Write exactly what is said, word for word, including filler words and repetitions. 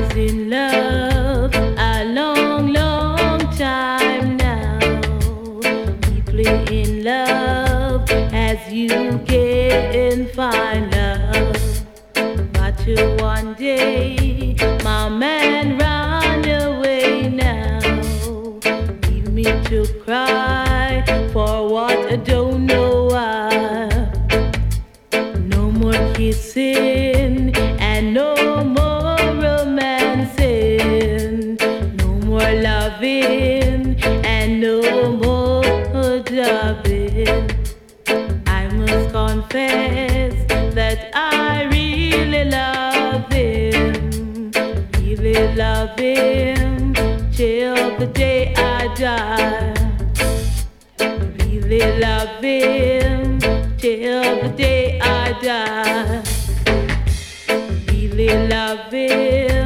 was in love a long, long time now. Deeply in love as you can find love. But till one day my man ran away now. Leave me to cry for what I don't know why. No more kissing and no more romancing. No more loving and no more loving. I must confess that I really love him. Really love him till the day I die. Really love him till the day I die. Really love him.